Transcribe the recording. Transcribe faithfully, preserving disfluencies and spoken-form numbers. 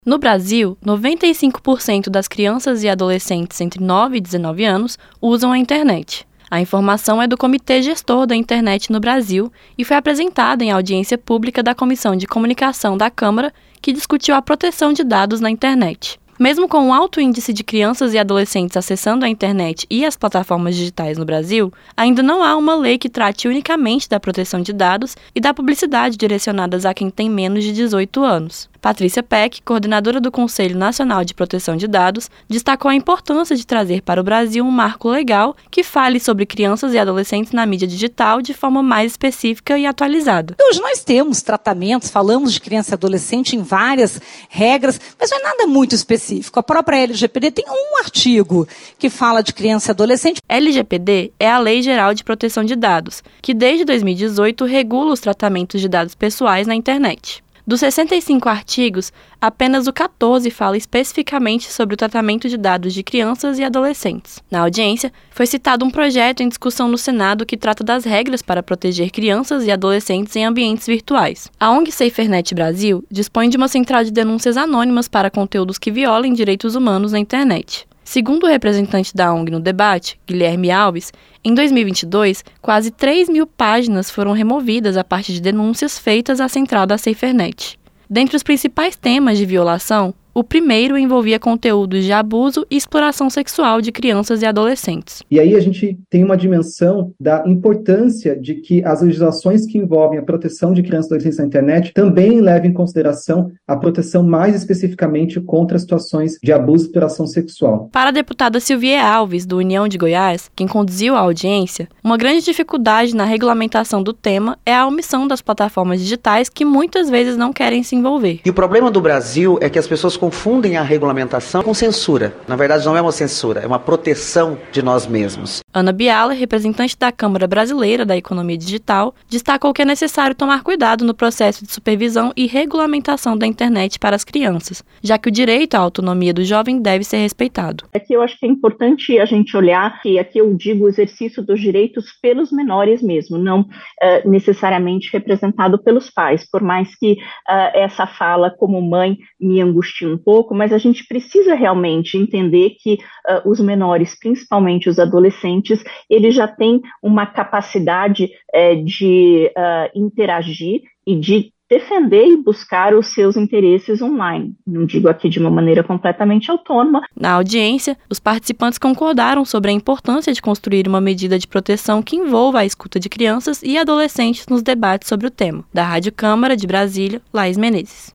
No Brasil, noventa e cinco por cento das crianças e adolescentes entre nove e dezenove anos usam a internet. A informação é do Comitê Gestor da Internet no Brasil e foi apresentada em audiência pública da Comissão de Comunicação da Câmara, que discutiu a proteção de dados na internet. Mesmo com um alto índice de crianças e adolescentes acessando a internet e as plataformas digitais no Brasil, ainda não há uma lei que trate unicamente da proteção de dados e da publicidade direcionadas a quem tem menos de dezoito anos. Patrícia Peck, coordenadora do Conselho Nacional de Proteção de Dados, destacou a importância de trazer para o Brasil um marco legal que fale sobre crianças e adolescentes na mídia digital de forma mais específica e atualizada. Hoje nós temos tratamentos, falamos de criança e adolescente em várias regras, mas não é nada muito específico. A própria L G P D tem um artigo que fala de criança e adolescente. L G P D é a Lei Geral de Proteção de Dados, que desde dois mil e dezoito regula os tratamentos de dados pessoais na internet. Dos sessenta e cinco artigos, apenas o quatorze fala especificamente sobre o tratamento de dados de crianças e adolescentes. Na audiência, foi citado um projeto em discussão no Senado que trata das regras para proteger crianças e adolescentes em ambientes virtuais. A ONG SaferNet Brasil dispõe de uma central de denúncias anônimas para conteúdos que violem direitos humanos na internet. Segundo o representante da ONG no debate, Guilherme Alves, em dois mil e vinte e dois, quase três mil páginas foram removidas a partir de denúncias feitas à central da SaferNet. Dentre os principais temas de violação, o primeiro envolvia conteúdos de abuso e exploração sexual de crianças e adolescentes. E aí a gente tem uma dimensão da importância de que as legislações que envolvem a proteção de crianças e adolescentes na internet também levem em consideração a proteção mais especificamente contra situações de abuso e exploração sexual. Para a deputada Silvia Alves, do União de Goiás, quem conduziu a audiência, uma grande dificuldade na regulamentação do tema é a omissão das plataformas digitais que muitas vezes não querem se envolver. E o problema do Brasil é que as pessoas confundem a regulamentação com censura. Na verdade, não é uma censura, é uma proteção de nós mesmos. Ana Biala, representante da Câmara Brasileira da Economia Digital, destacou que é necessário tomar cuidado no processo de supervisão e regulamentação da internet para as crianças, já que o direito à autonomia do jovem deve ser respeitado. Aqui eu acho que é importante a gente olhar que aqui eu digo o exercício dos direitos pelos menores mesmo, não uh, necessariamente representado pelos pais, por mais que uh, essa fala como mãe me angustie um pouco, mas a gente precisa realmente entender que uh, os menores, principalmente os adolescentes, eles já têm uma capacidade uh, de uh, interagir e de defender e buscar os seus interesses online. Não digo aqui de uma maneira completamente autônoma. Na audiência, os participantes concordaram sobre a importância de construir uma medida de proteção que envolva a escuta de crianças e adolescentes nos debates sobre o tema. Da Rádio Câmara de Brasília, Laís Menezes.